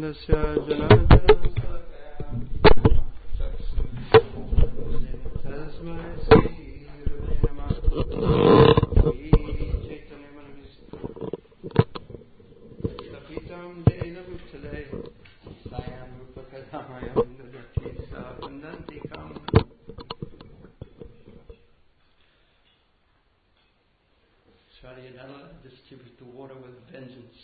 tasya janajana tasmai Sri Tapitam Jena Bhutale Sayam Rupakadamayam Dadati Sapandantikam. Shariyanala distribute the water with vengeance.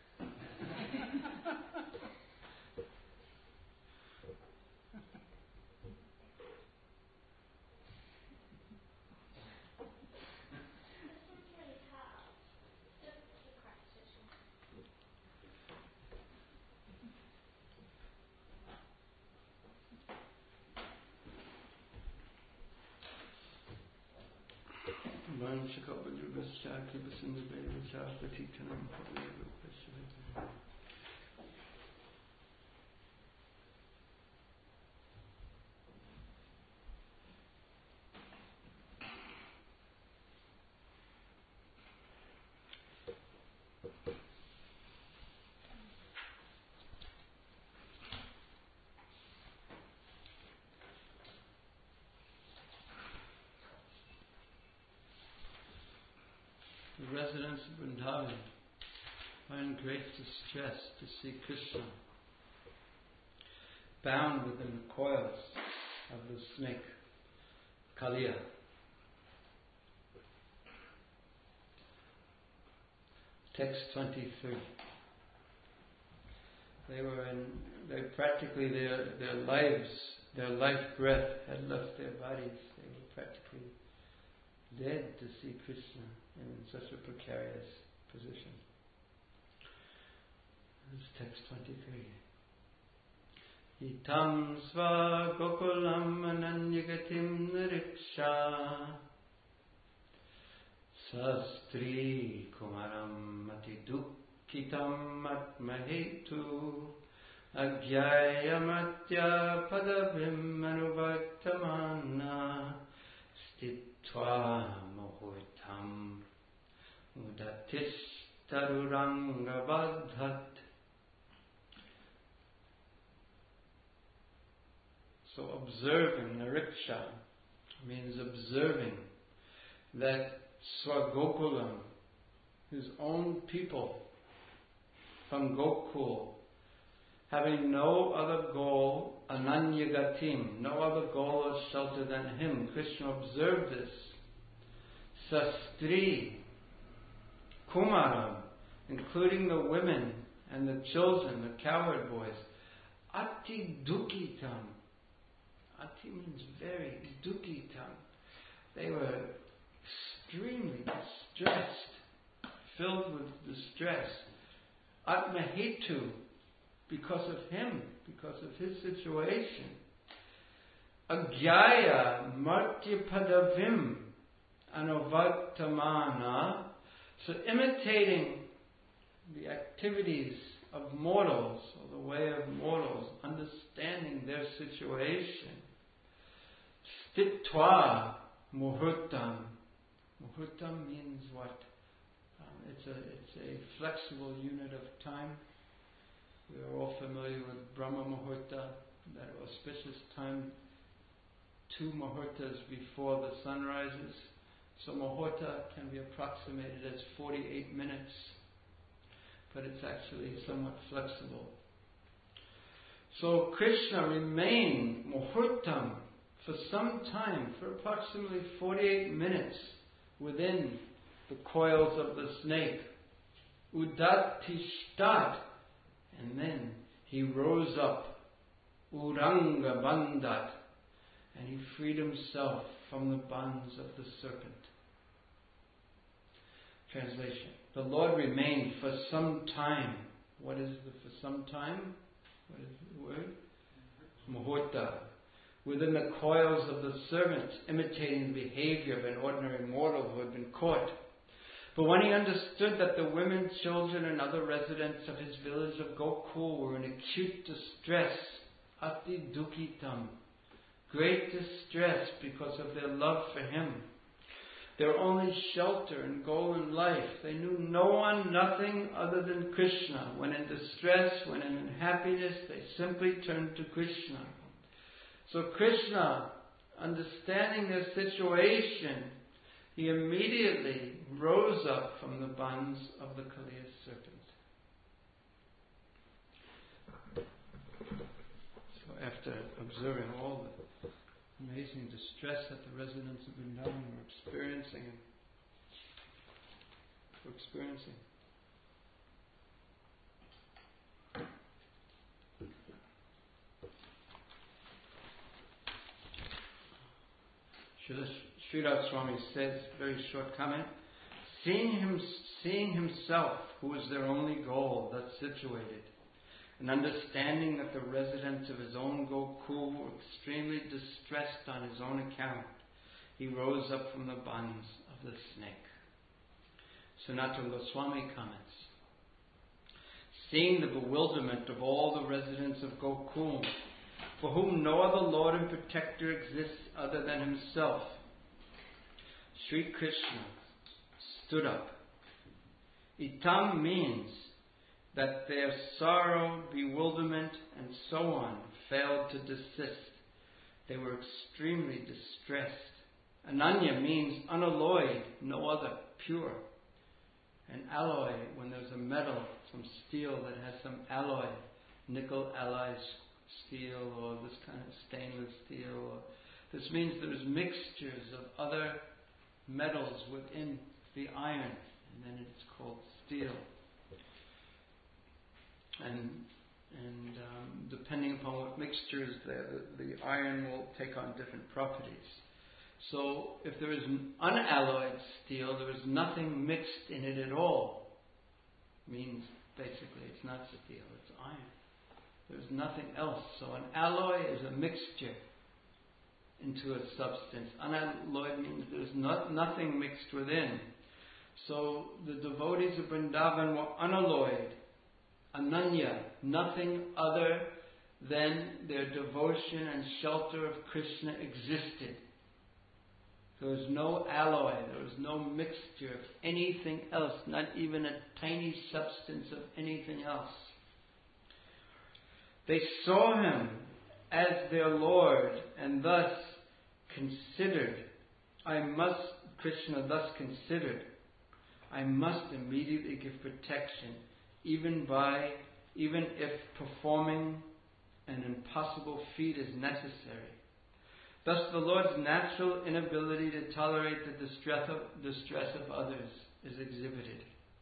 The residents of Vrindavan are in great distress to see Krishna bound within the coils of the snake, Kaliya. Text 23. Their lives, their life breath had left their bodies. They were practically dead to see Krishna in such a precarious position. This is text 23. Itam sva gokulam ananyagatim niriksha sastri kumaram atidukkitam atmahetu agyayamatya padabhim anuvaktamana stitva muhurtam udatistarurangabadhat. So observing, nariksha, means observing that Swagokulam, his own people from Gokul, having no other goal, ananyagatim, no other goal or shelter than him. Krishna observed this. Sastri, Kumaram, including the women and the children, the cowherd boys, ati dukitam. Ati means very, dukitam. They were extremely distressed, filled with distress. Atmahetu, because of him, because of his situation. Agyaya martyapadavim anuvaktamana. So imitating the activities of mortals, or the way of mortals, understanding their situation. Stitva muhurtam. Muhurtam means what? It's a flexible unit of time. We are all familiar with Brahma Muhurta, that auspicious time, 2 muhurtas before the sun rises. So muhurta can be approximated as 48 minutes, but it's actually somewhat flexible. So Krishna remained muhurtam for some time, for approximately 48 minutes, within the coils of the snake. Udatishtat, and then he rose up, Uranga Bandhat, and he freed himself from the bonds of the serpent. Translation. The Lord remained for some time. What is the for some time? What is the word? Muhurta. Within the coils of the serpent, imitating the behavior of an ordinary mortal who had been caught. But when he understood that the women, children, and other residents of his village of Gokul were in acute distress, ati dukitam, great distress because of their love for him, their only shelter and goal in life. They knew no one, nothing other than Krishna. When in distress, when in unhappiness, they simply turned to Krishna. So Krishna, understanding their situation, he immediately rose up from the bonds of the Kaliya serpent. So after observing all the amazing distress that the residents of Vrindavan were experiencing, Sridhar Swami says, very short comment, seeing himself, who is their only goal, thus situated, and understanding that the residents of his own Gokul were extremely distressed on his own account, he rose up from the bonds of the snake. Sanatana Goswami comments, seeing the bewilderment of all the residents of Gokul, for whom no other Lord and Protector exists other than himself, Sri Krishna stood up. Itam means that their sorrow, bewilderment, and so on failed to desist. They were extremely distressed. Ananya means unalloyed, no other, pure. An alloy, when there's a metal, some steel that has some alloy, nickel alloy steel, or this kind of stainless steel. This means there's mixtures of other metals within the iron, and then it's called steel. And depending upon what mixture is there, the iron will take on different properties. So if there is an unalloyed steel, there is nothing mixed in it at all. Means basically it's not steel, it's iron. There's nothing else. So an alloy is a mixture into a substance. Unalloyed means there's nothing mixed within. So the devotees of Vrindavan were unalloyed, ananya, nothing other than their devotion and shelter of Krishna existed. There was no alloy, there was no mixture of anything else, not even a tiny substance of anything else. They saw him as their Lord and thus considered, Krishna thus considered, I must immediately give protection, even if performing an impossible feat is necessary. Thus the Lord's natural inability to tolerate the distress of others is exhibited.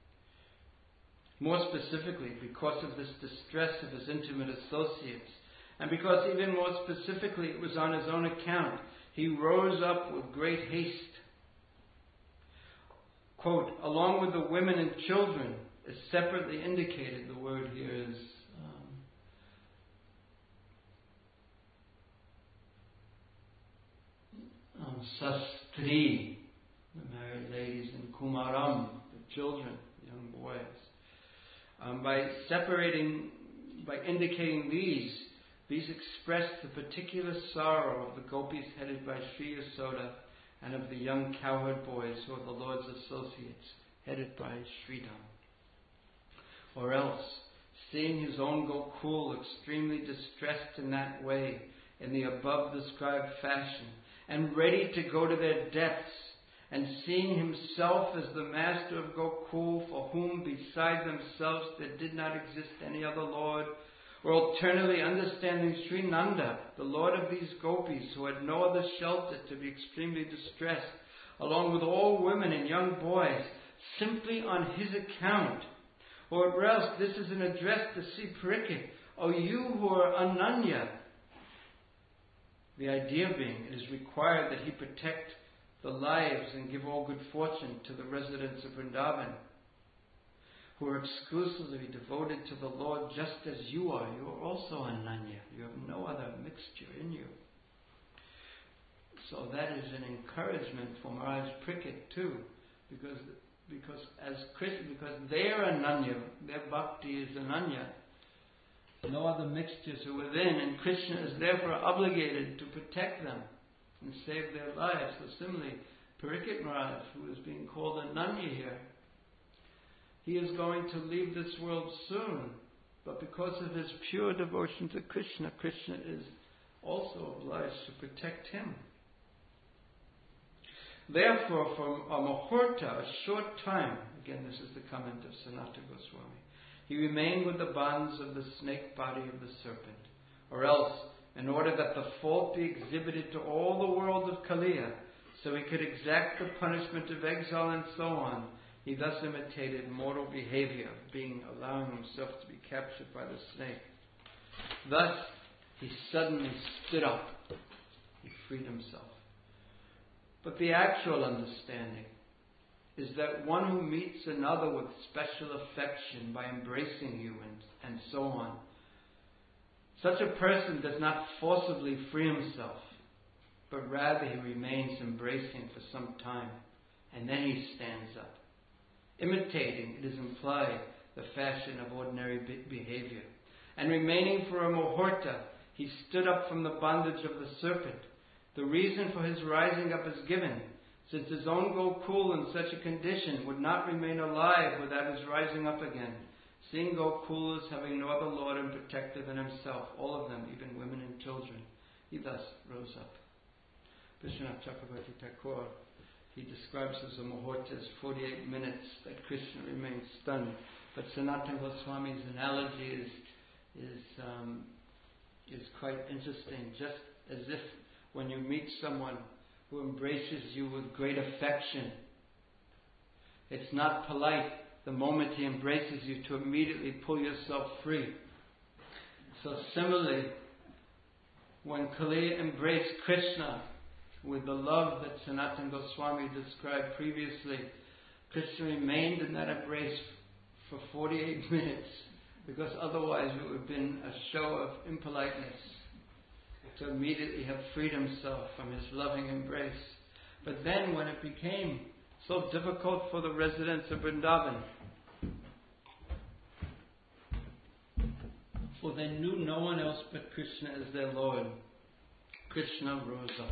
More specifically, because of this distress of his intimate associates, and because even more specifically it was on his own account, he rose up with great haste. Quote, along with the women and children, is separately indicated. The word here is sastri, the married ladies, and kumaram, the children, young boys. By indicating these express the particular sorrow of the gopis headed by Sri Yasoda and of the young cowherd boys who are the Lord's associates headed by Sridham. Or else, seeing his own Gokul extremely distressed in that way, in the above described fashion, and ready to go to their depths, and seeing himself as the master of Gokul, for whom beside themselves there did not exist any other Lord, or alternately understanding Sri Nanda, the Lord of these gopis, who had no other shelter to be extremely distressed, along with all women and young boys, simply on his account. Or else this is an address to Sri Parikshit, O you who are Ananya. The idea being, it is required that he protect the lives and give all good fortune to the residents of Vrindavan, who are exclusively devoted to the Lord just as you are. You are also Ananya. You have no other mixture in you. So that is an encouragement for Maharaj Parikshit too, because they are Ananya, their bhakti is Ananya. No other mixtures are within, and Krishna is therefore obligated to protect them and save their lives. So similarly, Parikshit Maharaj, who is being called a Nanya here, he is going to leave this world soon, but because of his pure devotion to Krishna, Krishna is also obliged to protect him. Therefore, for a muhurta, a short time, again this is the comment of Sanatana Goswami, he remained with the bonds of the snake body of the serpent, or else, in order that the fault be exhibited to all the world of Kaliya, so he could exact the punishment of exile and so on, he thus imitated mortal behavior, allowing himself to be captured by the snake. Thus, he suddenly stood up. He freed himself. But the actual understanding is that one who meets another with special affection by embracing you and so on, such a person does not forcibly free himself, but rather he remains embracing for some time, and then he stands up. Imitating, it is implied, the fashion of ordinary behavior. And remaining for a muhurta, he stood up from the bondage of the serpent. The reason for his rising up is given, since his own Gokul in such a condition would not remain alive without his rising up again, seeing Gokul as having no other lord and protector than himself, all of them, even women and children. He thus rose up. Vishwanath Chakravarti Thakur, he describes as a muhurta as 48 minutes that Krishna remains stunned. But Sanatana Goswami's analogy is quite interesting. Just as if when you meet someone who embraces you with great affection, it's not polite the moment he embraces you to immediately pull yourself free. So similarly, when Kaliya embraced Krishna with the love that Sanatana Goswami described previously, Krishna remained in that embrace for 48 minutes, because otherwise it would have been a show of impoliteness to immediately have freed himself from his loving embrace. But then when it became so difficult for the residents of Vrindavan, for they knew no one else but Krishna as their Lord, Krishna rose up.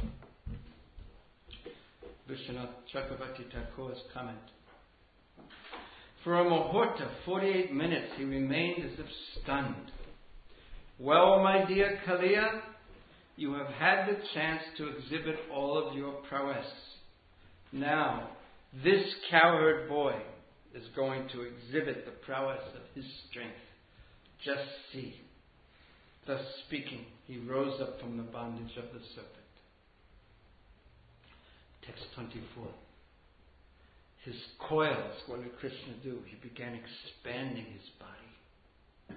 Vishwanath Chakravarti Thakur's comment. For a muhurta, 48 minutes, he remained as if stunned. Well, my dear Kaliya, you have had the chance to exhibit all of your prowess. Now, this cowherd boy is going to exhibit the prowess of his strength. Just see. Thus speaking, he rose up from the bondage of the serpent. Text 24. His coils, what did Krishna do? He began expanding his body.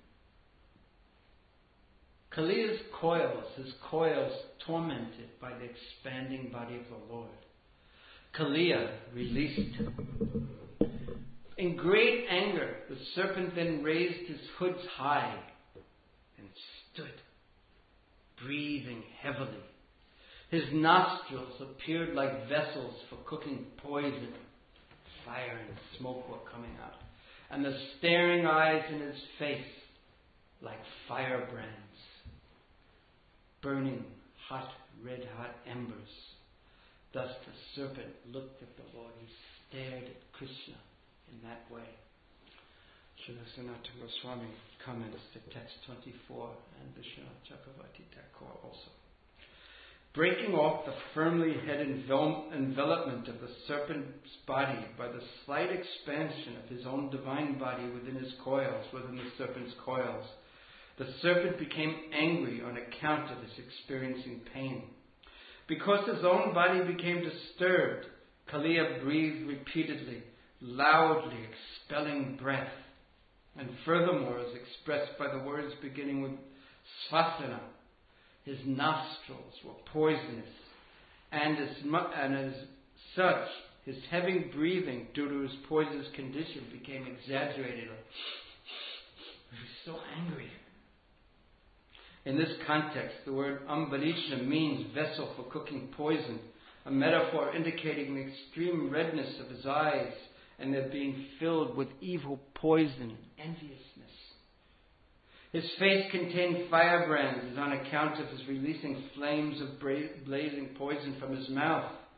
Kaliya's coils tormented by the expanding body of the Lord. Kaliya released him. In great anger, the serpent then raised his hoods high and stood, breathing heavily. His nostrils appeared like vessels for cooking poison. Fire and smoke were coming out. And the staring eyes in his face like firebrands. Burning hot, red-hot embers. Thus the serpent looked at the Lord. He stared at Krishna in that way. Srila Sanatana Goswami comments to text 24 and Vishwanath Chakravarti Thakur also. Breaking off the firmly held envelopment of the serpent's body by the slight expansion of his own divine body within the serpent's coils, the serpent became angry on account of his experiencing pain. Because his own body became disturbed, Kaliya breathed repeatedly, loudly expelling breath, and furthermore, as expressed by the words beginning with svasana, his nostrils were poisonous, and as such, his heavy breathing due to his poisonous condition became exaggerated. He was so angry. In this context, the word ambalisha means vessel for cooking poison, a metaphor indicating the extreme redness of his eyes and their being filled with evil poison, enviousness. His face contained firebrands on account of his releasing flames of blazing poison from his mouth.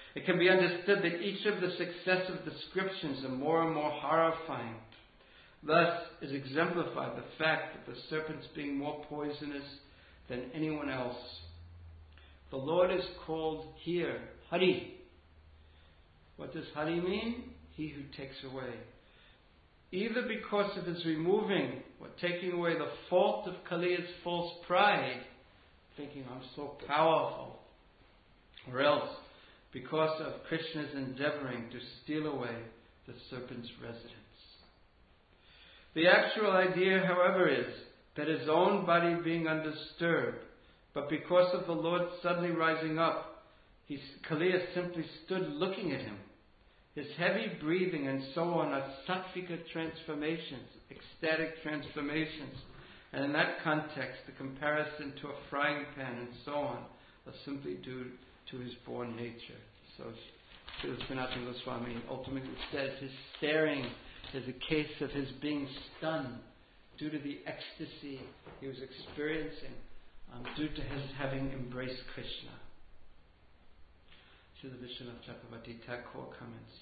It can be understood that each of the successive descriptions are more and more horrifying. Thus is exemplified the fact that the serpents being more poisonous than anyone else. The Lord is called here Hari. What does Hari mean? He who takes away. Either because of his removing or taking away the fault of Kaliya's false pride, thinking I'm so powerful, or else because of Krishna's endeavoring to steal away the serpent's residence. The actual idea, however, is that his own body being undisturbed, but because of the Lord suddenly rising up, Kaliya simply stood looking at him. His heavy breathing and so on are sattvika transformations, ecstatic transformations. And in that context, the comparison to a frying pan and so on are simply due to his born nature. So Srila Sanatana Goswami ultimately says his staring is a case of his being stunned due to the ecstasy he was experiencing, due to his having embraced Krishna. Srila Vishwanath Chakravarti Thakur comments.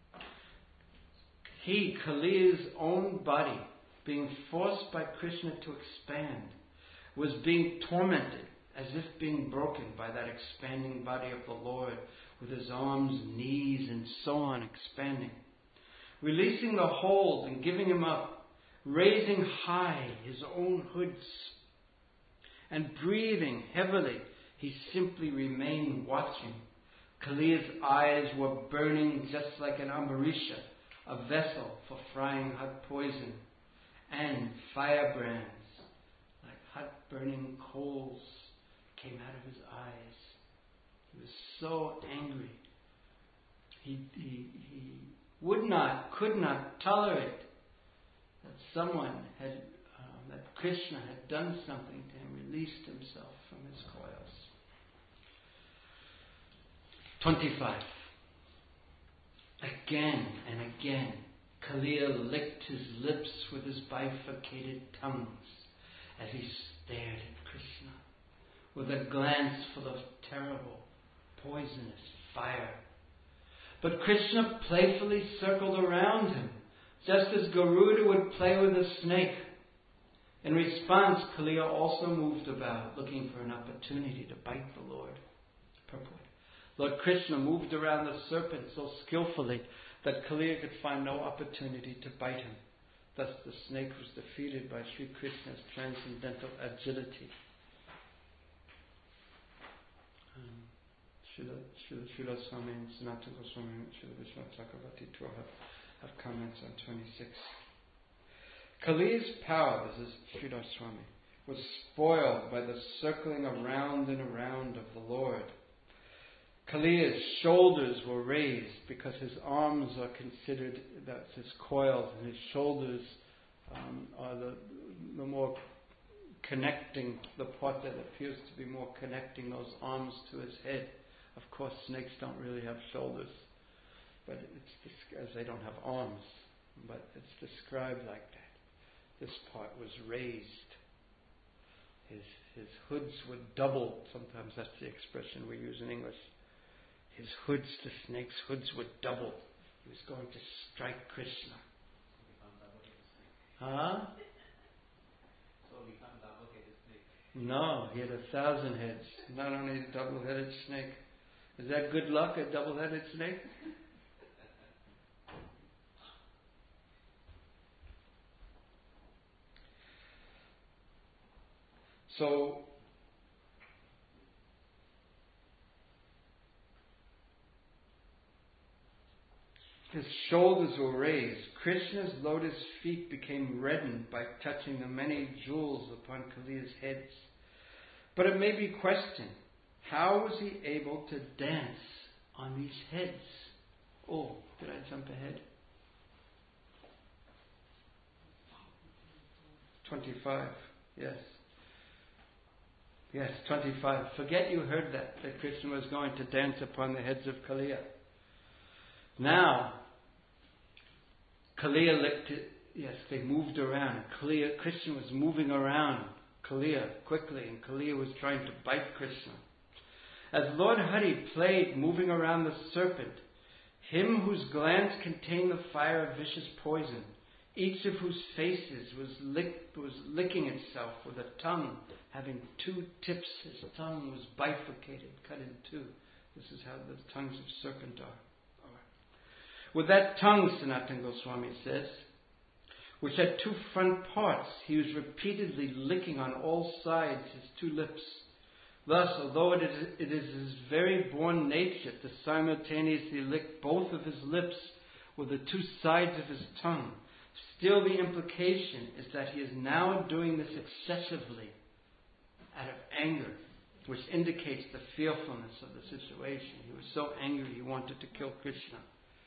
He, Kaliya's own body, being forced by Krishna to expand, was being tormented as if being broken by that expanding body of the Lord, with his arms, knees, and so on expanding. Releasing the hold and giving him up, raising high his own hoods, and breathing heavily, he simply remained watching. Kaliya's eyes were burning just like an ambarisha, a vessel for frying hot poison, and firebrands, like hot burning coals, came out of his eyes. He was so angry. He could not tolerate that someone had, that Krishna had done something to him, released himself from his coils. 25. Again and again, Kaliya licked his lips with his bifurcated tongues as he stared at Krishna with a glance full of terrible, poisonous fire. But Krishna playfully circled around him, just as Garuda would play with a snake. In response, Kaliya also moved about, looking for an opportunity to bite the Lord. Purport. Lord Krishna moved around the serpent so skillfully that Kaliya could find no opportunity to bite him. Thus the snake was defeated by Sri Krishna's transcendental agility. Srila Swami and Sanatana Goswami and Srila Vishwanath Chakravarti have comments on 26. Kaliya's power, this is Srila Swami, was spoiled by the circling around and around of the Lord. Kaliya's shoulders were raised because his arms are considered, that's his coils, and his shoulders are the more connecting, the part that appears to be more connecting those arms to his head. Of course, snakes don't really have shoulders, but it's as they don't have arms, but it's described like that. This part was raised. His hoods were doubled. Sometimes that's the expression we use in English. His hoods, the snake's hoods were doubled. He was going to strike Krishna. Huh? No, he had 1,000 heads. Not only a double-headed snake. Is that good luck, a double-headed snake? So, his shoulders were raised. Krishna's lotus feet became reddened by touching the many jewels upon Kaliya's heads. But it may be questioned, how was he able to dance on these heads? Oh, did I jump ahead? 25, yes. Yes, 25. Forget you heard that Krishna was going to dance upon the heads of Kaliya. Now, Kaliya licked it. Yes, they moved around. Krishna was moving around Kaliya quickly, and Kaliya was trying to bite Krishna. As Lord Hari played, moving around the serpent, him whose glance contained the fire of vicious poison, each of whose faces was licking itself with a tongue having two tips. His tongue was bifurcated, cut in two. This is how the tongues of serpent are. With that tongue, Sanatana Goswami says, which had two front parts, he was repeatedly licking on all sides his two lips. Thus, although it is his very born nature to simultaneously lick both of his lips with the two sides of his tongue, still the implication is that he is now doing this excessively out of anger, which indicates the fearfulness of the situation. He was so angry he wanted to kill Krishna.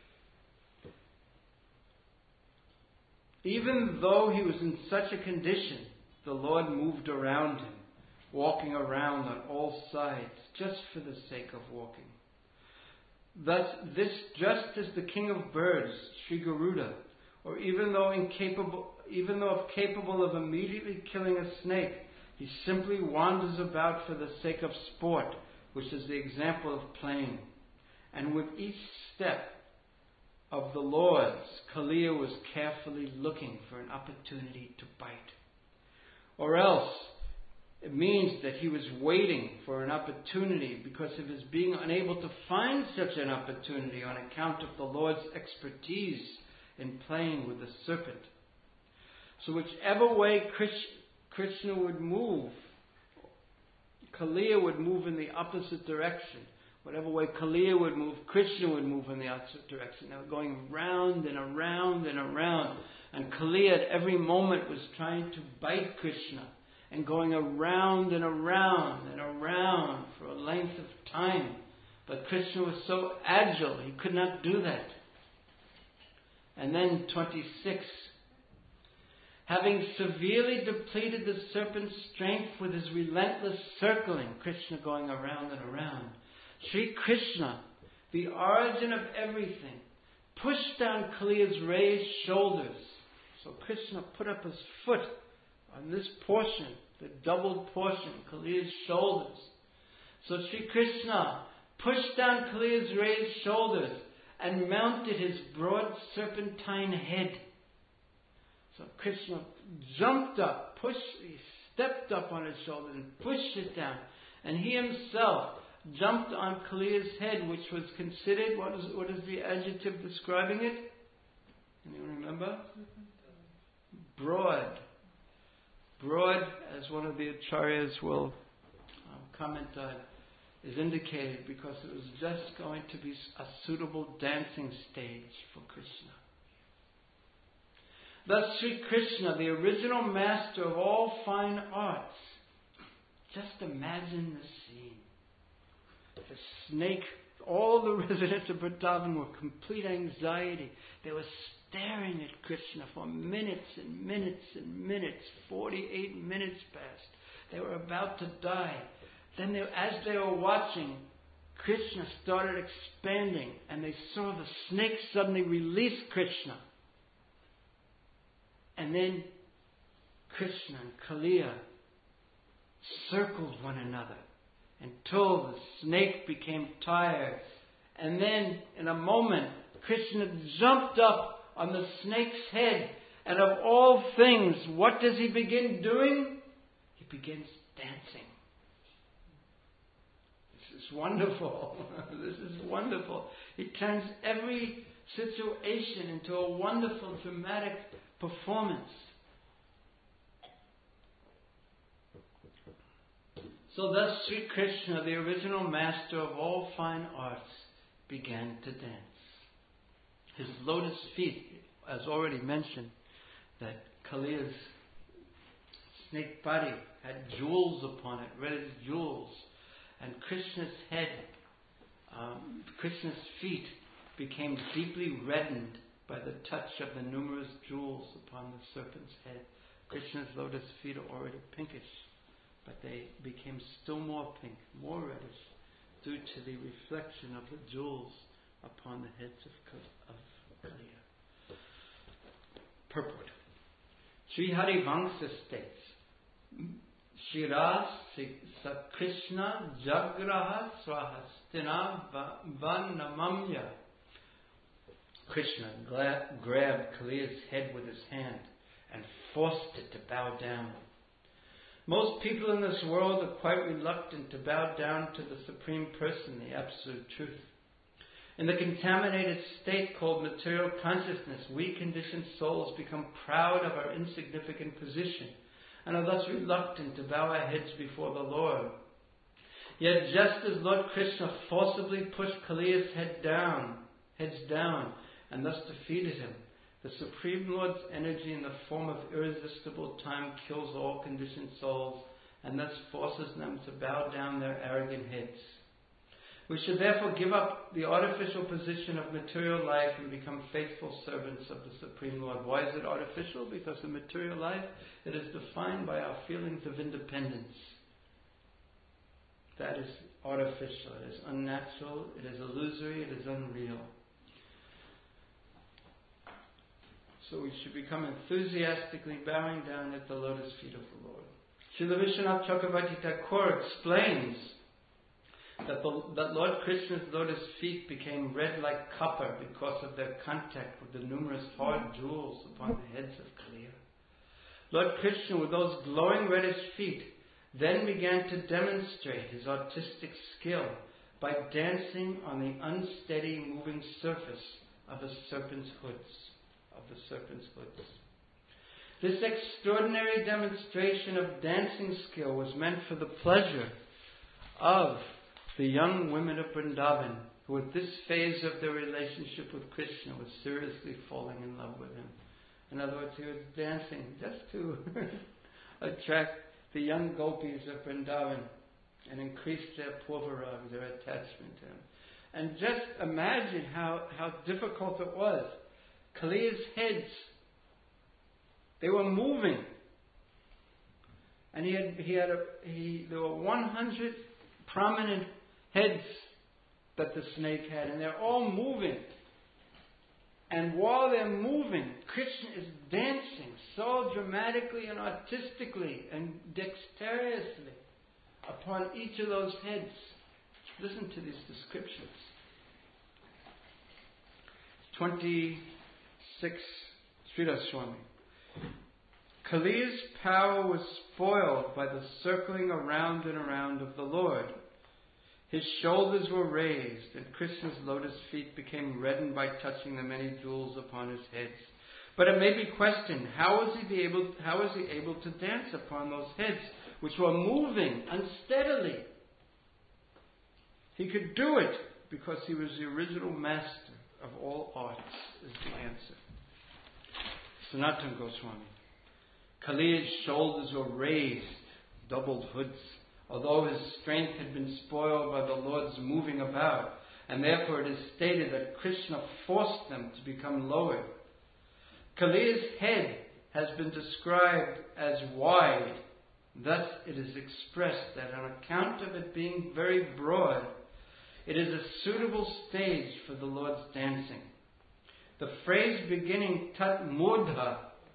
Even though he was in such a condition, the Lord moved around him, walking around on all sides, just for the sake of walking. Thus, this just as the king of birds, Sri Garuda, or even though capable of immediately killing a snake, he simply wanders about for the sake of sport, which is the example of playing. And with each step of the Lord's, Kaliya was carefully looking for an opportunity to bite. Or else, it means that he was waiting for an opportunity because of his being unable to find such an opportunity on account of the Lord's expertise in playing with the serpent. So whichever way Krishna would move, Kaliya would move in the opposite direction. Whatever way Kaliya would move, Krishna would move in the opposite direction. They were going round and around and around. And Kaliya at every moment was trying to bite Krishna and going around and around and around for a length of time. But Krishna was so agile, he could not do that. And then 26. Having severely depleted the serpent's strength with his relentless circling, Krishna going around and around, Sri Krishna, the origin of everything, pushed down Kaliya's raised shoulders. So Krishna put up his foot on this portion, the doubled portion, Kaliya's shoulders. So Sri Krishna pushed down Kaliya's raised shoulders and mounted his broad serpentine head. So Krishna jumped up, he stepped up on his shoulder and pushed it down. And he himself jumped on Kaliya's head, which was considered, what is the adjective describing it? Anyone remember? Broad. Broad, as one of the acharyas will comment on, is indicated because it was just going to be a suitable dancing stage for Krishna. Thus Sri Krishna, the original master of all fine arts, just imagine the scene. The snake, all the residents of Vrindavan were complete anxiety. They were staring at Krishna for minutes and minutes and minutes. 48 minutes passed. They were about to die. Then as they were watching, Krishna started expanding and they saw the snake suddenly release Krishna. And then Krishna and Kaliya circled one another until the snake became tired. And then, in a moment, Krishna jumped up on the snake's head. And of all things, what does he begin doing? He begins dancing. This is wonderful. This is wonderful. He turns every situation into a wonderful dramatic performance. So thus Sri Krishna, the original master of all fine arts, began to dance. His lotus feet, as already mentioned, that Kaliya's snake body had jewels upon it, red as jewels. And Krishna's head, Krishna's feet became deeply reddened by the touch of the numerous jewels upon the serpent's head. Krishna's lotus feet are already pinkish, but they became still more pink, more reddish, due to the reflection of the jewels upon the heads of Kaliya. Purport. Sri Harivamsa states, Shira Krishna Jagraha Swahastina Vanamamya. Krishna grabbed Kaliya's head with his hand and forced it to bow down. Most people in this world are quite reluctant to bow down to the Supreme Person, the Absolute Truth. In the contaminated state called material consciousness, we conditioned souls become proud of our insignificant position and are thus reluctant to bow our heads before the Lord. Yet just as Lord Krishna forcibly pushed Kaliya's heads down, and thus defeated him, the Supreme Lord's energy in the form of irresistible time kills all conditioned souls and thus forces them to bow down their arrogant heads. We should therefore give up the artificial position of material life and become faithful servants of the Supreme Lord. Why is it artificial? Because in material life, it is defined by our feelings of independence. That is artificial. It is unnatural. It is illusory. It is unreal. So we should become enthusiastically bowing down at the lotus feet of the Lord. Srila Vishwanath Chakravarti Thakur explains that Lord Krishna's lotus feet became red like copper because of their contact with the numerous hard jewels upon the heads of Kaliya. Lord Krishna, with those glowing reddish feet, then began to demonstrate his artistic skill by dancing on the unsteady moving surface of the serpent's hoods. This extraordinary demonstration of dancing skill was meant for the pleasure of the young women of Vrindavan, who at this phase of their relationship with Krishna was seriously falling in love with him. In other words, he was dancing just to attract the young gopis of Vrindavan and increase their purvarag, their attachment to him. And just imagine how difficult it was. Kaliya's heads, they were moving. And there were 100 prominent heads that the snake had, and they're all moving. And while they're moving, Krishna is dancing so dramatically and artistically and dexterously upon each of those heads. Listen to these descriptions. 26, Sridhar Swami. Kaliya's power was spoiled by the circling around and around of the Lord. His shoulders were raised, and Krishna's lotus feet became reddened by touching the many jewels upon his heads. But it may be questioned, how was he able to dance upon those heads which were moving unsteadily? He could do it because he was the original master of all arts, is the answer. Sanatana Goswami. Kaliya's shoulders were raised, doubled hoods, although his strength had been spoiled by the Lord's moving about, and therefore it is stated that Krishna forced them to become lowered. Kaliya's head has been described as wide. Thus it is expressed that on account of it being very broad, it is a suitable stage for the Lord's dancing. The phrase beginning Tat Mudha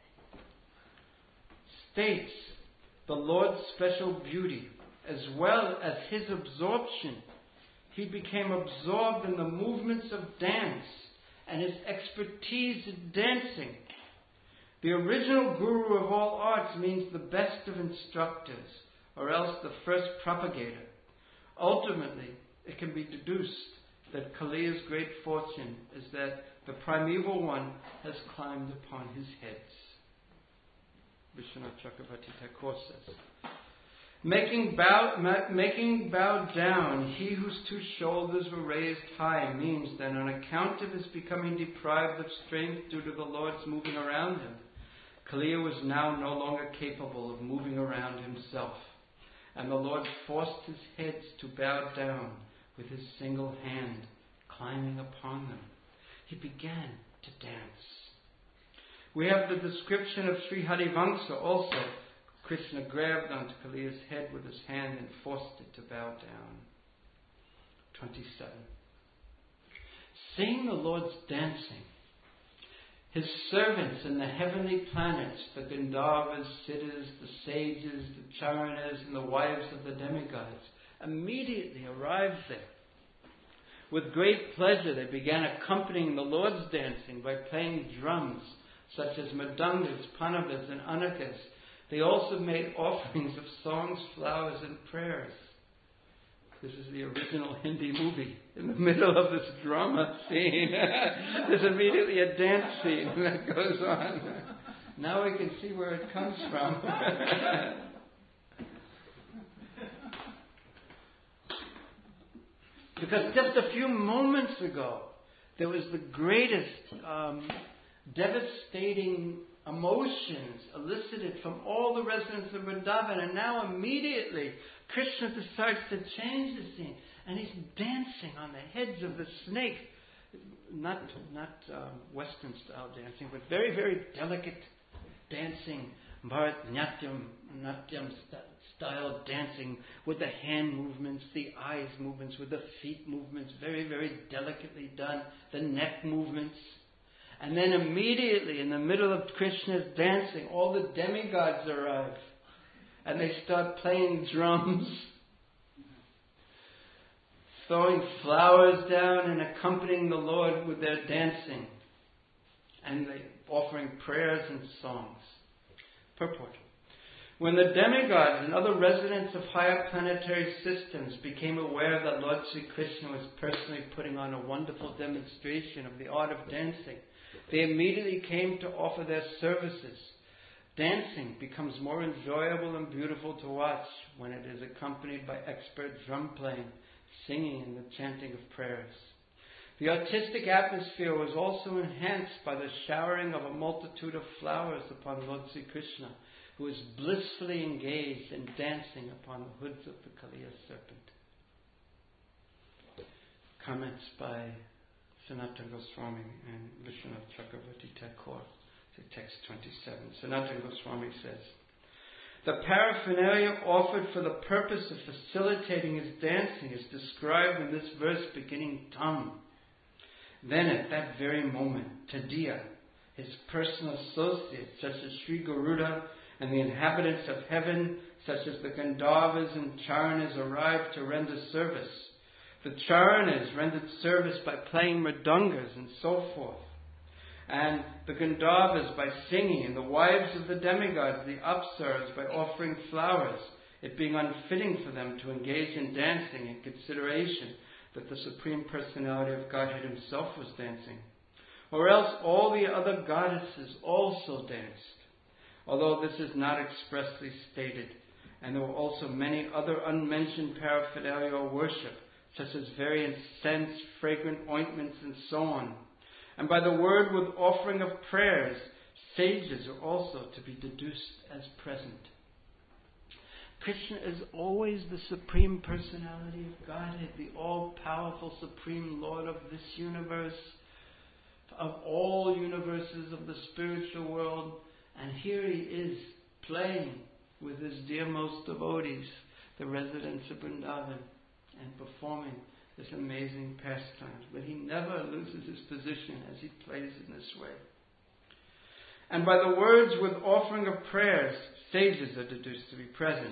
states the Lord's special beauty as well as his absorption. He became absorbed in the movements of dance and his expertise in dancing. The original guru of all arts means the best of instructors, or else the first propagator. Ultimately, it can be deduced that Kaliya's great fortune is that the primeval one has climbed upon his heads. Vishwanath Chakravarti Thakur says, Making bow down, he whose two shoulders were raised high means that on account of his becoming deprived of strength due to the Lord's moving around him, Kaliya was now no longer capable of moving around himself, and the Lord forced his heads to bow down with his single hand, climbing upon them. He began to dance. We have the description of Sri Harivamsa also. Krishna grabbed onto Kaliya's head with his hand and forced it to bow down. 27. Seeing the Lord's dancing, His servants in the heavenly planets, the Gandharvas, Siddhas, the sages, the Charanas, and the wives of the demigods, immediately arrived there. With great pleasure they began accompanying the Lord's dancing by playing drums, such as mridangas, panavas, and anakas. They also made offerings of songs, flowers, and prayers. This is the original Hindi movie. In the middle of this drama scene, there's immediately a dance scene that goes on. Now we can see where it comes from. Because just a few moments ago, there was the greatest devastating emotions elicited from all the residents of Vrindavan, and now immediately Krishna decides to change the scene, and he's dancing on the heads of the snake. Not Western style dancing, but very, very delicate dancing, Bharatanatyam style dancing, with the hand movements, the eyes movements, with the feet movements, very, very delicately done, the neck movements. And then immediately, in the middle of Krishna's dancing, all the demigods arrive. And they start playing drums, throwing flowers down and accompanying the Lord with their dancing. And they offering prayers and songs. Purport. When the demigods and other residents of higher planetary systems became aware that Lord Sri Krishna was personally putting on a wonderful demonstration of the art of dancing, they immediately came to offer their services. Dancing becomes more enjoyable and beautiful to watch when it is accompanied by expert drum playing, singing, and the chanting of prayers. The artistic atmosphere was also enhanced by the showering of a multitude of flowers upon Lord Sri Krishna, who was blissfully engaged in dancing upon the hoods of the Kaliya serpent. Comments by Sanatana Goswami and Vishwanath Chakravarti Thakur to text 27. Sanatana Goswami says, the paraphernalia offered for the purpose of facilitating his dancing is described in this verse beginning Tam. Then at that very moment, Tadiya, his personal associates such as Sri Garuda and the inhabitants of heaven such as the Gandharvas and Charanas arrived to render service. The Charanas rendered service by playing mridangas and so forth. And the Gandharvas by singing, and the wives of the demigods, the Apsaras, by offering flowers, it being unfitting for them to engage in dancing in consideration that the Supreme Personality of Godhead himself was dancing. Or else all the other goddesses also danced, although this is not expressly stated. And there were also many other unmentioned paraphernalia or worship, such as very incense, fragrant ointments, and so on. And by the word with offering of prayers, sages are also to be deduced as present. Krishna is always the Supreme Personality of Godhead, the all-powerful Supreme Lord of this universe, of all universes of the spiritual world. And here he is playing with his dearmost devotees, the residents of Vrindavan, and performing this amazing pastime. But he never loses his position as he plays in this way. And by the words with offering of prayers, sages are deduced to be present.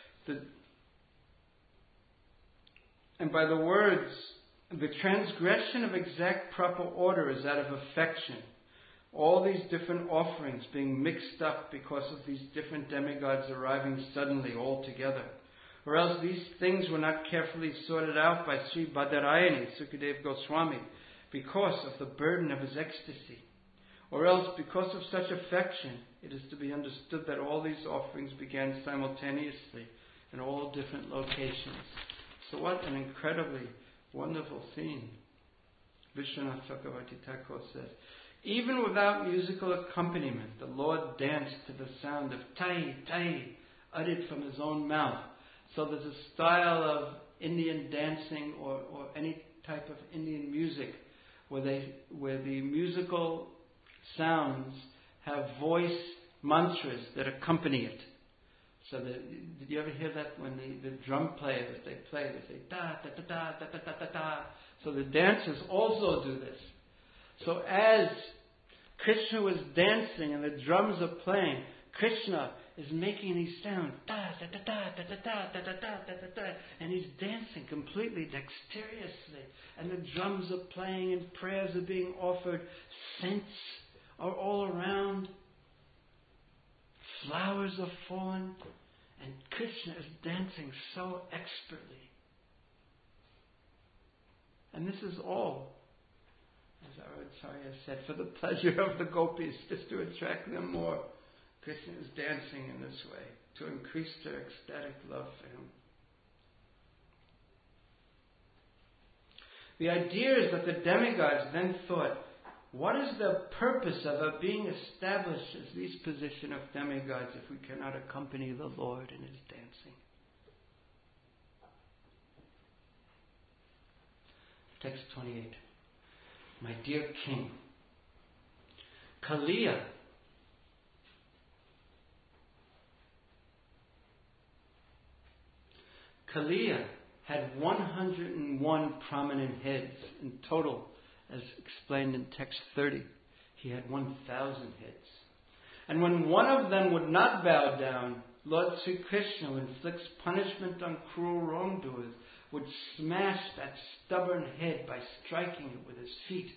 And by the words, the transgression of exact proper order is out of affection. All these different offerings being mixed up because of these different demigods arriving suddenly all together. Or else these things were not carefully sorted out by Sri Badarayani, Sukadeva Goswami, because of the burden of his ecstasy. Or else because of such affection, it is to be understood that all these offerings began simultaneously in all different locations. So what an incredibly wonderful scene. Vishwanath Chakravarti Thakur says, even without musical accompaniment, the Lord danced to the sound of Tai, Tai, uttered from his own mouth. So there's a style of Indian dancing or any type of Indian music where the musical sounds have voice mantras that accompany it. So did you ever hear that when the drum players, they say da da da da da da da da da. So the dancers also do this. So as Krishna was dancing and the drums are playing. Krishna is making these sounds, da da da da da da da da da da da da, and he's dancing completely dexterously. And the drums are playing and prayers are being offered. Scents are all around. Flowers are falling, and Krishna is dancing so expertly. And this is all, as our Acharya said, for the pleasure of the gopis, just to attract them more. Krishna is dancing in this way to increase their ecstatic love for him. The idea is that the demigods then thought, what is the purpose of our being established as these position of demigods if we cannot accompany the Lord in his dancing? Text 28. My dear king, Kaliya had 101 prominent heads in total, as explained in text 30. He had 1,000 heads. And when one of them would not bow down, Lord Sri Krishna, who inflicts punishment on cruel wrongdoers, would smash that stubborn head by striking it with his feet.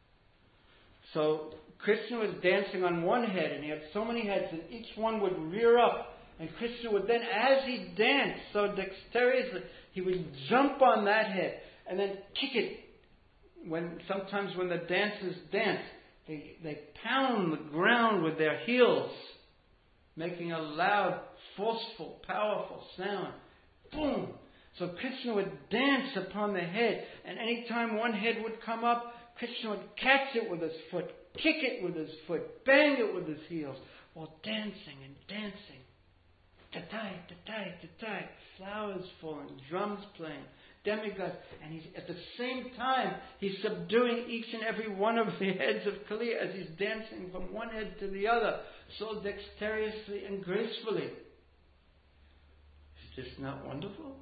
So Krishna was dancing on one head, and he had so many heads, and each one would rear up. And Krishna would then, as he danced so dexterously, he would jump on that head and then kick it. Sometimes when the dancers dance, they pound the ground with their heels, making a loud, forceful, powerful sound. Boom! So Krishna would dance upon the head, and any time one head would come up, Krishna would catch it with his foot, kick it with his foot, bang it with his heels, while dancing and dancing. Ta-tai, ta-tai, ta-tai, flowers falling, drums playing, demigods, and he's at the same time he's subduing each and every one of the heads of Kaliya as he's dancing from one head to the other, so dexterously and gracefully. Is this not wonderful?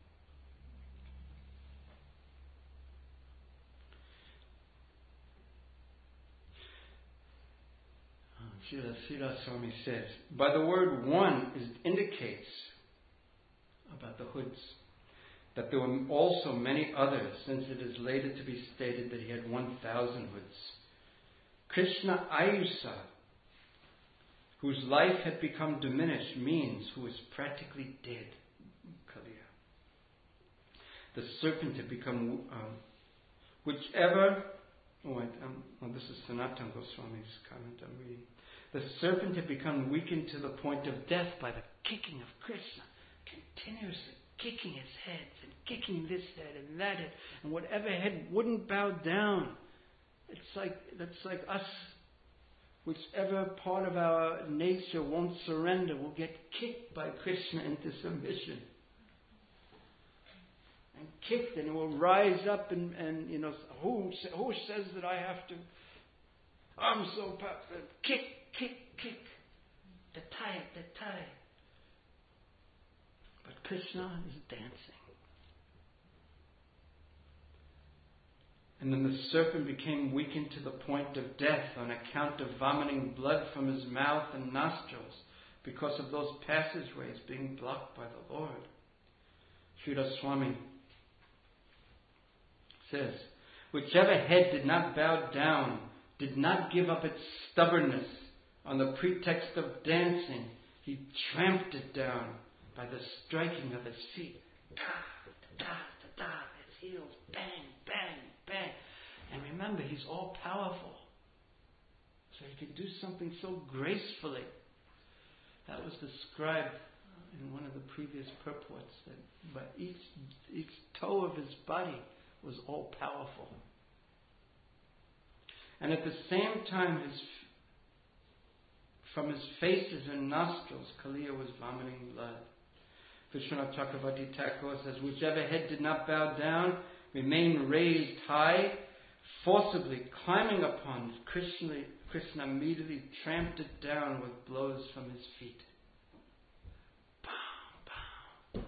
Srila Swami says, by the word one, it indicates about the hoods that there were also many others, since it is later to be stated that he had 1,000 hoods. Krishna Ayusa, whose life had become diminished, means who is practically dead. Kaliya. The serpent had become whichever. This is Sanatana Goswami's comment I'm reading. The serpent had become weakened to the point of death by the kicking of Krishna, continuously kicking his heads and kicking this head and that head, and whatever head wouldn't bow down. That's like us. Whichever part of our nature won't surrender will get kicked by Krishna into submission. And kicked, and it will rise up and who says that I have to? I'm so powerful. Kick. The tie. But Krishna is dancing. And then the serpent became weakened to the point of death on account of vomiting blood from his mouth and nostrils because of those passageways being blocked by the Lord. Srila Swami says, whichever head did not bow down, did not give up its stubbornness on the pretext of dancing, he tramped it down by the striking of his feet. His heels, bang, bang, bang. And remember, he's all powerful. So he could do something so gracefully. That was described in one of the previous purports, that by each toe of his body was all powerful. And at the same time, from his faces and nostrils, Kaliya was vomiting blood. Vishwanath Chakravarti Thakur says, whichever head did not bow down, remained raised high, forcibly climbing upon Krishna immediately tramped it down with blows from his feet. Pow, pow.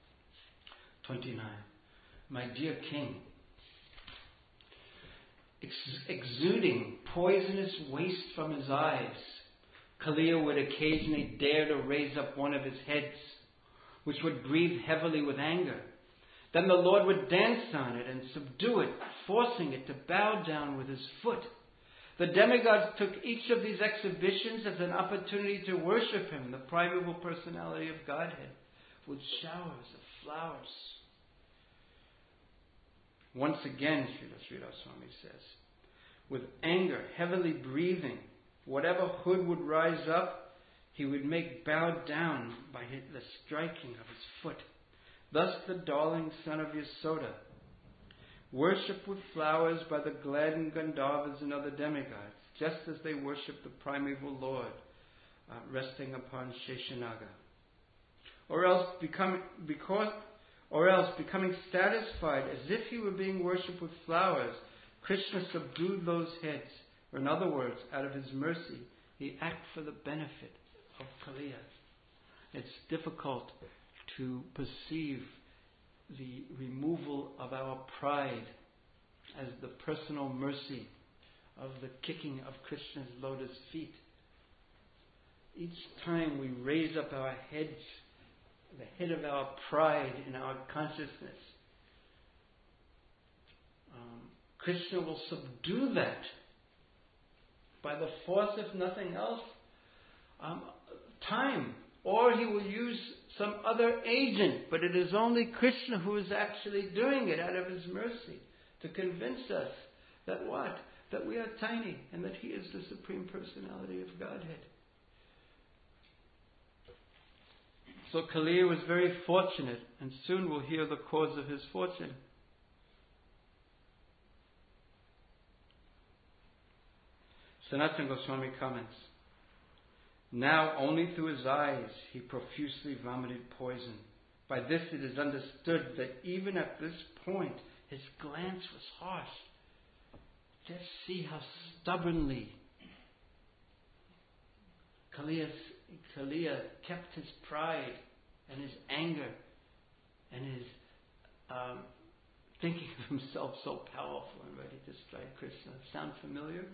29. My dear king, exuding poisonous waste from his eyes, Kaliya would occasionally dare to raise up one of his heads, which would breathe heavily with anger. Then the Lord would dance on it and subdue it, forcing it to bow down with his foot. The demigods took each of these exhibitions as an opportunity to worship him, the primeval personality of Godhead, with showers of flowers. Once again, Srila Sridhar Swami says, with anger, heavily breathing, whatever hood would rise up, he would make bow down by the striking of his foot. Thus the darling son of Yasoda, worshipped with flowers by the gladdened Gandharvas and other demigods, just as they worship the primeval Lord, resting upon Sheshanaga. Or else becoming satisfied as if he were being worshipped with flowers, Krishna subdued those heads. Or in other words, out of his mercy, he acted for the benefit of Kaliya. It's difficult to perceive the removal of our pride as the personal mercy of the kicking of Krishna's lotus feet. Each time we raise up our heads, the head of our pride in our consciousness, Krishna will subdue that by the force, if nothing else, time. Or he will use some other agent, but it is only Krishna who is actually doing it out of his mercy to convince us that what? That we are tiny and that he is the Supreme Personality of Godhead. So Kaliya was very fortunate, and soon we'll hear the cause of his fortune. Sanatana Goswami comments, now only through his eyes he profusely vomited poison. By this it is understood that even at this point his glance was harsh. Just see how stubbornly Kaliya kept his pride and his anger and his thinking of himself so powerful and ready to strike Krishna. Sound familiar?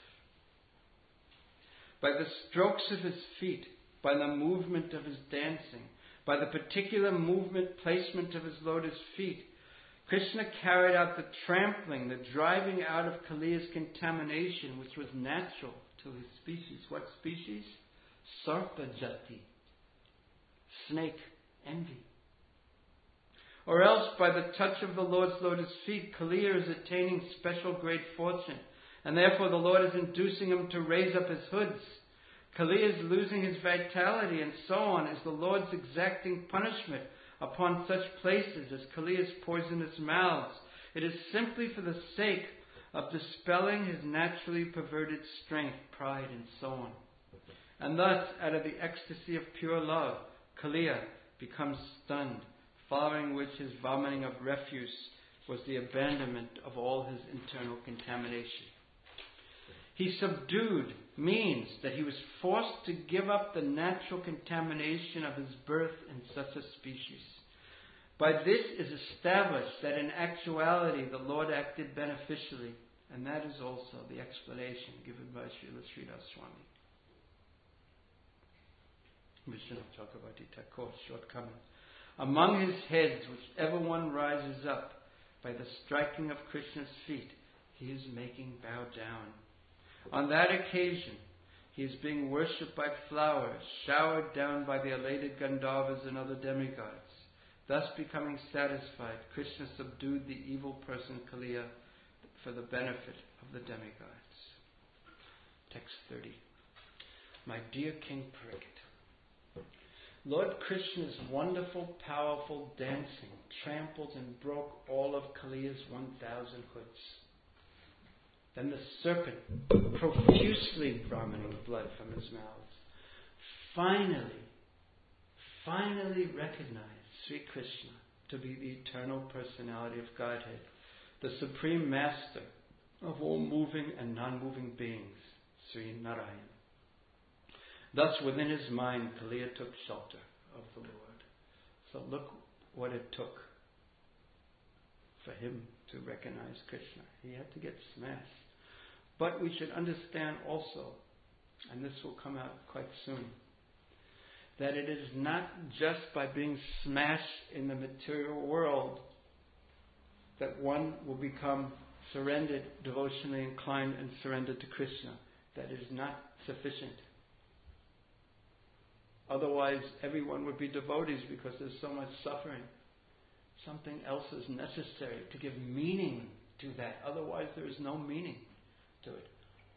By the strokes of his feet, by the movement of his dancing, by the particular movement, placement of his lotus feet, Krishna carried out the trampling, the driving out of Kaliya's contamination, which was natural to his species. What species? Sarpa jati, snake, envy. Or else, by the touch of the Lord's lotus feet, Kaliya is attaining special great fortune, and therefore the Lord is inducing him to raise up his hoods. Kaliya is losing his vitality, and so on, is the Lord's exacting punishment upon such places as Kaliya's poisonous mouths. It is simply for the sake of dispelling his naturally perverted strength, pride, and so on. And thus, out of the ecstasy of pure love, Kaliya becomes stunned, following which his vomiting of refuse was the abandonment of all his internal contamination. He subdued means that he was forced to give up the natural contamination of his birth in such a species. By this is established that in actuality the Lord acted beneficially, and that is also the explanation given by Srila Sridhar Swami. Vishnu Chakravarti Thakur's shortcoming. Among his heads, whichever one rises up by the striking of Krishna's feet, he is making bow down. On that occasion, he is being worshipped by flowers, showered down by the elated Gandharvas and other demigods. Thus becoming satisfied, Krishna subdued the evil person Kaliya for the benefit of the demigods. Text 30. My dear King Parikshit, Lord Krishna's wonderful, powerful dancing trampled and broke all of Kaliya's 1,000 hoods. Then the serpent, profusely vomiting blood from his mouth, finally recognized Sri Krishna to be the eternal personality of Godhead, the supreme master of all moving and non-moving beings, Sri Narayan. Thus within his mind, Kaliya took shelter of the Lord. So look what it took for him to recognize Krishna. He had to get smashed. But we should understand also, and this will come out quite soon, that it is not just by being smashed in the material world that one will become surrendered, devotionally inclined and surrendered to Krishna. That is not sufficient. Otherwise, everyone would be devotees because there's so much suffering. Something else is necessary to give meaning to that. Otherwise, there is no meaning to it.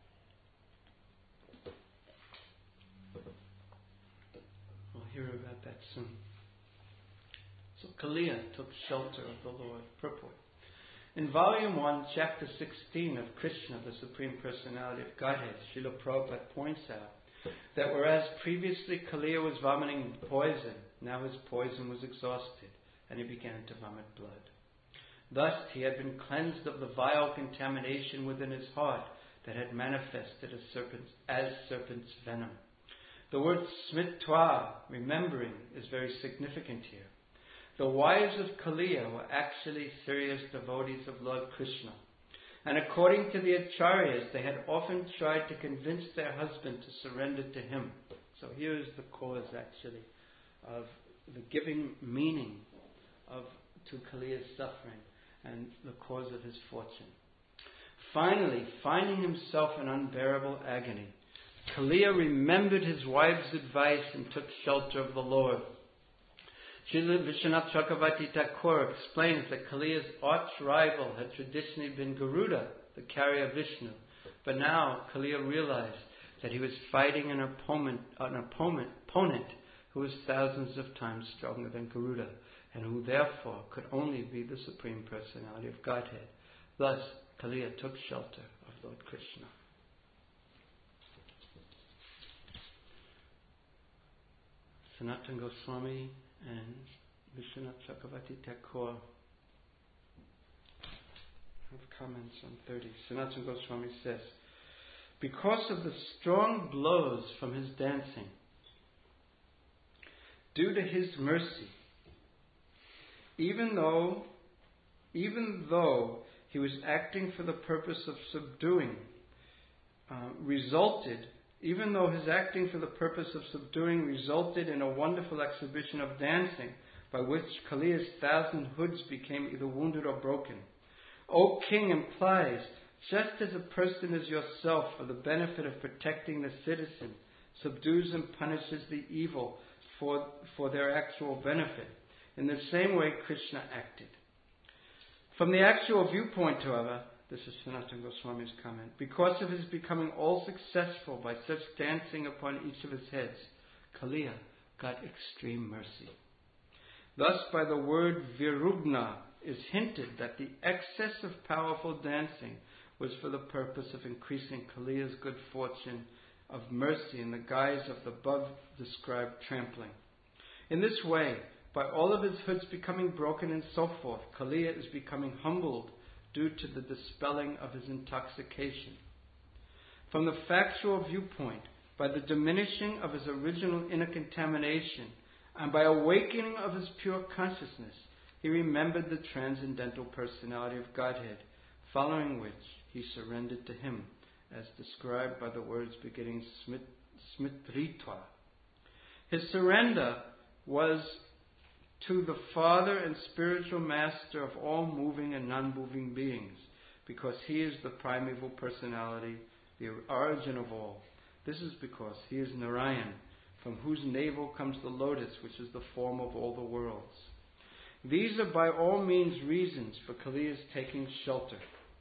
We'll hear about that soon. So Kaliya took shelter of the Lord. Purport. In Volume 1, Chapter 16 of Krishna, the Supreme Personality of Godhead, Srila Prabhupada points out that whereas previously Kaliya was vomiting poison, now his poison was exhausted, and he began to vomit blood. Thus he had been cleansed of the vile contamination within his heart that had manifested as serpent's venom. The word smitva, remembering, is very significant here. The wives of Kaliya were actually serious devotees of Lord Krishna. And according to the Acharyas, they had often tried to convince their husband to surrender to him. So here is the cause, actually, of the giving meaning to Kaliya's suffering and the cause of his fortune. Finally, finding himself in unbearable agony, Kaliya remembered his wife's advice and took shelter of the Lord. Srila Vishwanath Chakravarti Thakur explains that Kaliya's arch-rival had traditionally been Garuda, the carrier of Vishnu. But now Kaliya realized that he was fighting an opponent who was thousands of times stronger than Garuda, and who therefore could only be the Supreme Personality of Godhead. Thus, Kaliya took shelter of Lord Krishna. Sanatana Goswami and Vishwanath Chakravarti Thakur have comments on 30. Sanatana Goswami says, because of the strong blows from his dancing, due to his mercy, even though he was acting for the purpose of subduing, resulted in a wonderful exhibition of dancing by which Kaliya's 1,000 hoods became either wounded or broken. O King implies, just as a person as yourself, for the benefit of protecting the citizen, subdues and punishes the evil for their actual benefit, in the same way Krishna acted. From the actual viewpoint, however, this is Sanatana Goswami's comment, because of his becoming all successful by such dancing upon each of his heads, Kaliya got extreme mercy. Thus, by the word virugna is hinted that the excess of powerful dancing was for the purpose of increasing Kaliya's good fortune of mercy in the guise of the above-described trampling. In this way, by all of his hoods becoming broken and so forth, Kaliya is becoming humbled due to the dispelling of his intoxication. From the factual viewpoint, by the diminishing of his original inner contamination, and by awakening of his pure consciousness, he remembered the transcendental personality of Godhead, following which he surrendered to him, as described by the words beginning smitritva. His surrender was to the Father and spiritual master of all moving and non-moving beings, because he is the primeval personality, the origin of all. This is because he is Narayan, from whose navel comes the lotus, which is the form of all the worlds. These are by all means reasons for Kaliya's taking shelter.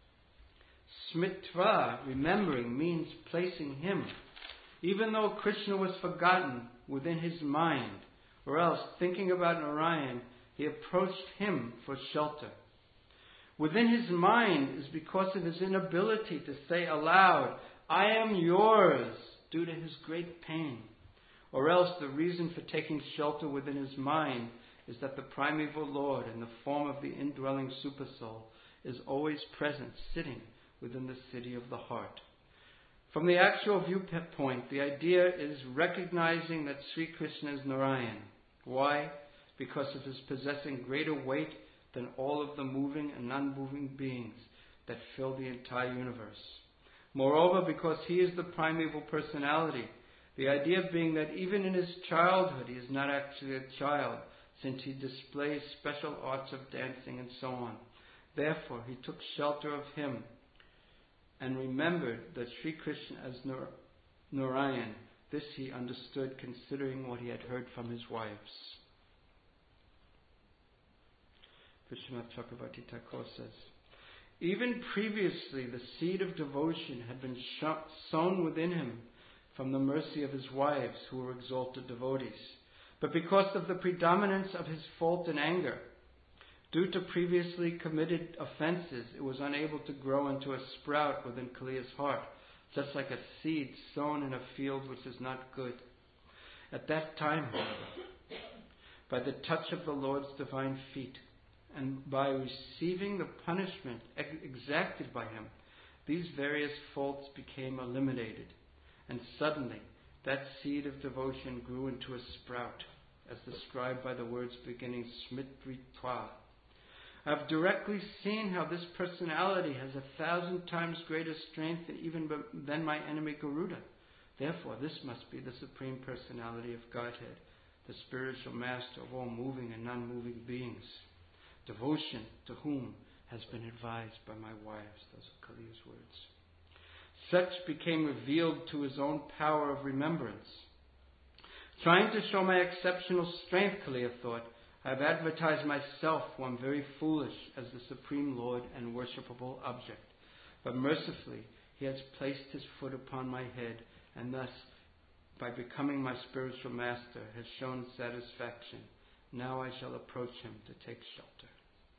Smitva, remembering, means placing him, even though Krishna was forgotten, within his mind, or else, thinking about Narayan, he approached him for shelter. Within his mind is because of his inability to say aloud, I am yours, due to his great pain. Or else the reason for taking shelter within his mind is that the primeval Lord, in the form of the indwelling Supersoul, is always present, sitting within the city of the heart. From the actual viewpoint, the idea is recognizing that Sri Krishna is Narayan. Why? Because of his possessing greater weight than all of the moving and non-moving beings that fill the entire universe. Moreover, because he is the primeval personality, the idea being that even in his childhood he is not actually a child, since he displays special arts of dancing and so on. Therefore, he took shelter of him and remembered that Sri Krishna as Narayan. This he understood, considering what he had heard from his wives. Vishwanath Chakravarti Thakur says, even previously the seed of devotion had been sown within him from the mercy of his wives, who were exalted devotees. But because of the predominance of his fault and anger, due to previously committed offenses, it was unable to grow into a sprout within Kaliya's heart, just like a seed sown in a field which is not good. At that time, however, by the touch of the Lord's divine feet, and by receiving the punishment exacted by him, these various faults became eliminated, and suddenly that seed of devotion grew into a sprout, as described by the words beginning Smritritva. I have directly seen how this personality has 1,000 times greater strength than my enemy Garuda. Therefore, this must be the Supreme Personality of Godhead, the spiritual master of all moving and non-moving beings, devotion to whom has been advised by my wives. Those are Kaliya's words. Such became revealed to his own power of remembrance. Trying to show my exceptional strength, Kaliya thought, I have advertised myself, who am very foolish, as the Supreme Lord and worshipable object. But mercifully, he has placed his foot upon my head, and thus, by becoming my spiritual master, has shown satisfaction. Now I shall approach him to take shelter.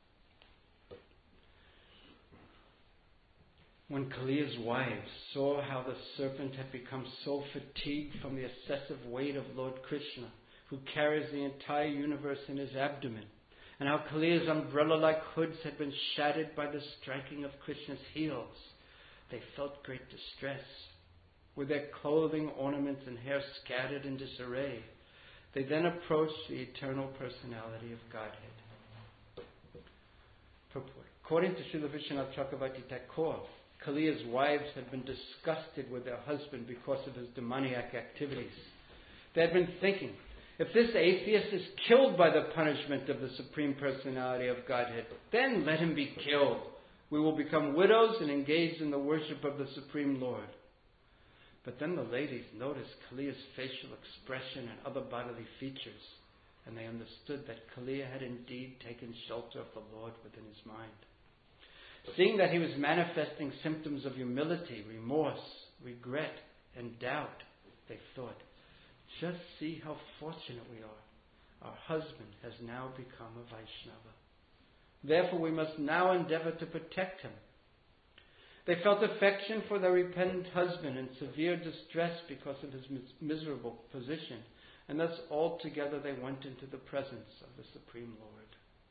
When Kaliya's wives saw how the serpent had become so fatigued from the excessive weight of Lord Krishna, who carries the entire universe in his abdomen, and how Kaliya's umbrella-like hoods had been shattered by the striking of Krishna's heels, they felt great distress. With their clothing, ornaments, and hair scattered in disarray, they then approached the eternal personality of Godhead. Purport. According to Srila Vishwanath Chakravarti Thakur, Kaliya's wives had been disgusted with their husband because of his demoniac activities. They had been thinking, if this atheist is killed by the punishment of the Supreme Personality of Godhead, then let him be killed. We will become widows and engage in the worship of the Supreme Lord. But then the ladies noticed Kaliya's facial expression and other bodily features, and they understood that Kaliya had indeed taken shelter of the Lord within his mind. Seeing that he was manifesting symptoms of humility, remorse, regret, and doubt, they thought, just see how fortunate we are. Our husband has now become a Vaishnava. Therefore we must now endeavor to protect him. They felt affection for their repentant husband and severe distress because of his miserable position, and thus all together they went into the presence of the Supreme Lord.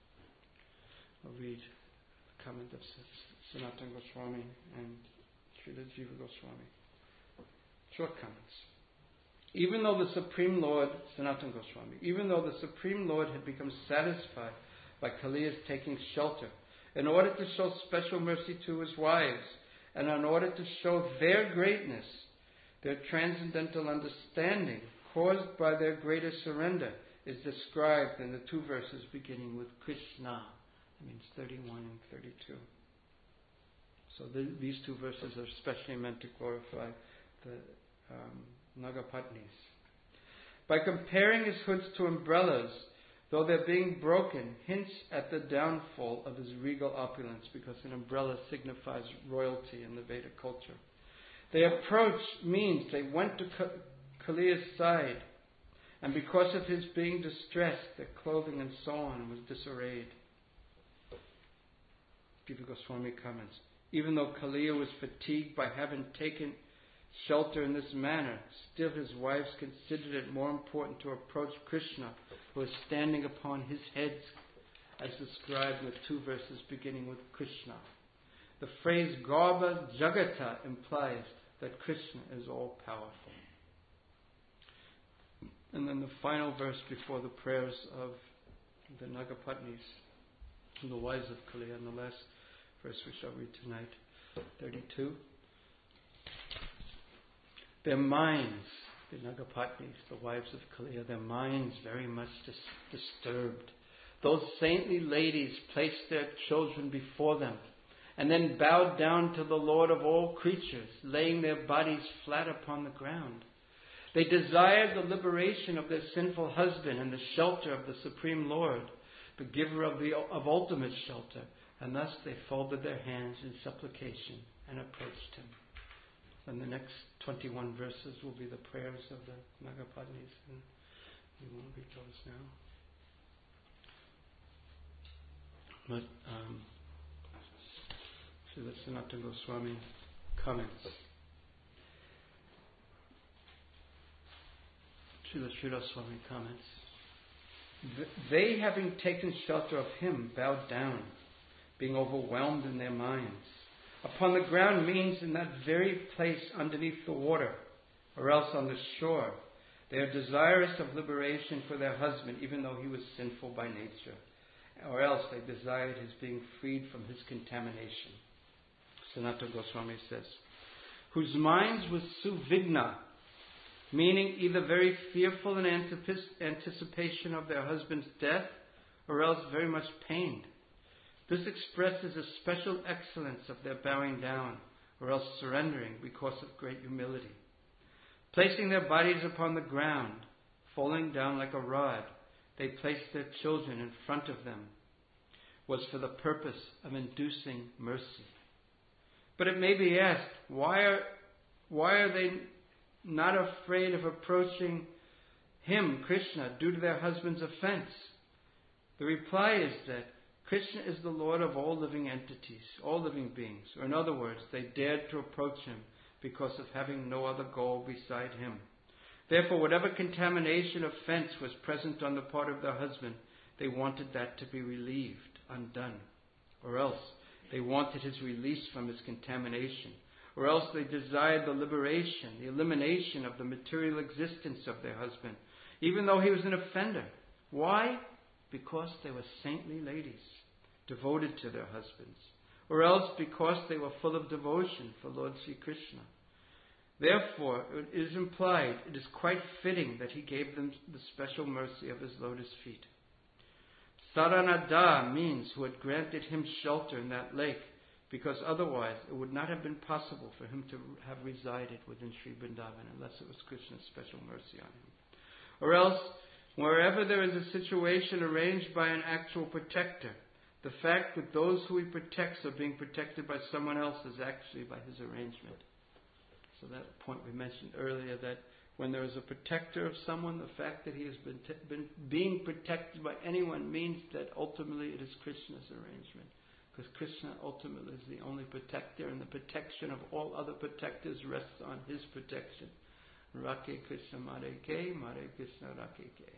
I'll read the comment of Sanatana Goswami and Srila Jiva Goswami. Short comments. Even though the Supreme Lord, Sanatana Goswami, even though the Supreme Lord had become satisfied by Kaliya's taking shelter, in order to show special mercy to his wives, and in order to show their greatness, their transcendental understanding, caused by their greater surrender, is described in the two verses beginning with Krishna. That means 31 and 32. So these two verses are especially meant to glorify the Nagapatnis. By comparing his hoods to umbrellas, though they're being broken, hints at the downfall of his regal opulence, because an umbrella signifies royalty in the Vedic culture. They approached means they went to Kaliya's side, and because of his being distressed, their clothing and so on was disarrayed. Jiva Goswami comments, even though Kaliya was fatigued by having taken shelter in this manner, still his wives considered it more important to approach Krishna, who is standing upon his heads, as described in the two verses beginning with Krishna. The phrase Garbha Jagata implies that Krishna is all powerful. And then the final verse before the prayers of the Nagapatnis, the wives of Kaliya, and the last verse we shall read tonight, 32. Their minds, the Nagapatnis, the wives of Kaliya, their minds very much disturbed. Those saintly ladies placed their children before them and then bowed down to the Lord of all creatures, laying their bodies flat upon the ground. They desired the liberation of their sinful husband and the shelter of the Supreme Lord, the giver of ultimate shelter, and thus they folded their hands in supplication and approached him. And the next 21 verses will be the prayers of the Nagapatnis, and we won't read those now. But Srila Sanatana Goswami comments. Srila Sridhar Swami comments. They, having taken shelter of him, bowed down, being overwhelmed in their minds. Upon the ground means in that very place underneath the water, or else on the shore. They are desirous of liberation for their husband, even though he was sinful by nature. Or else they desired his being freed from his contamination. Sanatana Goswami says, whose minds was suvigna, meaning either very fearful in anticipation of their husband's death, or else very much pained. This expresses a special excellence of their bowing down, or else surrendering because of great humility. Placing their bodies upon the ground, falling down like a rod, they placed their children in front of them, was for the purpose of inducing mercy. But it may be asked, why are they not afraid of approaching him, Krishna, due to their husband's offense? The reply is that Krishna is the Lord of all living entities, all living beings. Or in other words, they dared to approach him because of having no other goal beside him. Therefore, whatever contamination, offense was present on the part of their husband, they wanted that to be relieved, undone. Or else, they wanted his release from his contamination. Or else they desired the liberation, the elimination of the material existence of their husband, even though he was an offender. Why? Because they were saintly ladies, devoted to their husbands. Or else because they were full of devotion for Lord Sri Krishna. Therefore, it is implied, it is quite fitting that he gave them the special mercy of his lotus feet. Saranada means who had granted him shelter in that lake, because otherwise it would not have been possible for him to have resided within Sri Vrindavan unless it was Krishna's special mercy on him. Or else, wherever there is a situation arranged by an actual protector, the fact that those who he protects are being protected by someone else is actually by his arrangement. So that point we mentioned earlier, that when there is a protector of someone, the fact that he has been being protected by anyone means that ultimately it is Krishna's arrangement. Because Krishna ultimately is the only protector, and the protection of all other protectors rests on his protection. Rake Krishna Mare Ke, Mare Krishna Rake Ke.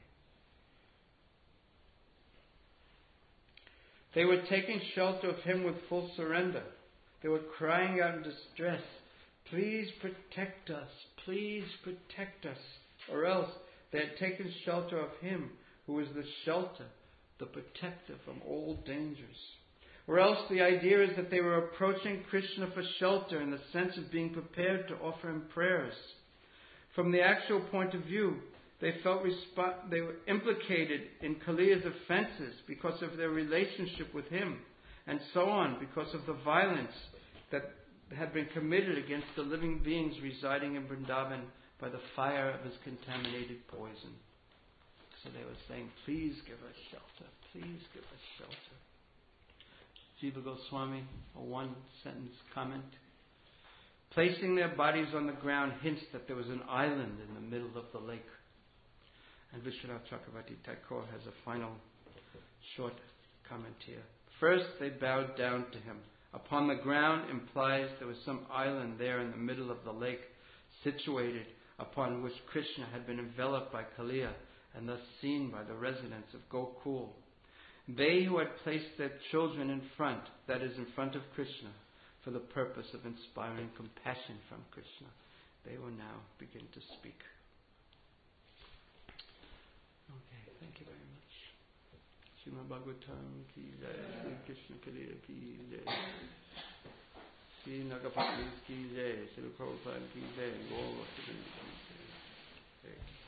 They were taking shelter of him with full surrender. They were crying out in distress, please protect us, please protect us. Or else they had taken shelter of him who is the shelter, the protector from all dangers. Or else the idea is that they were approaching Krishna for shelter in the sense of being prepared to offer him prayers. From the actual point of view, they felt they were implicated in Kaliya's offenses because of their relationship with him, and so on, because of the violence that had been committed against the living beings residing in Vrindavan by the fire of his contaminated poison. So they were saying, please give us shelter, please give us shelter. Jiva Goswami, a one-sentence comment. Placing their bodies on the ground hints that there was an island in the middle of the lake. And Vishwanath Chakravarti Thakur has a final short comment here. First, they bowed down to him. Upon the ground implies there was some island there in the middle of the lake, situated upon which Krishna had been enveloped by Kaliya, and thus seen by the residents of Gokul. They who had placed their children in front, that is, in front of Krishna, for the purpose of inspiring compassion from Krishna, they will now begin to speak. Okay, thank you very much. Srimad Bhagavatam ki jai, Shri Krishna Kaliya ki jai. Sri Nagapattis ki jai, Sri Prabhupada ki jai, Gaur Bhakta Vrinda ki jai.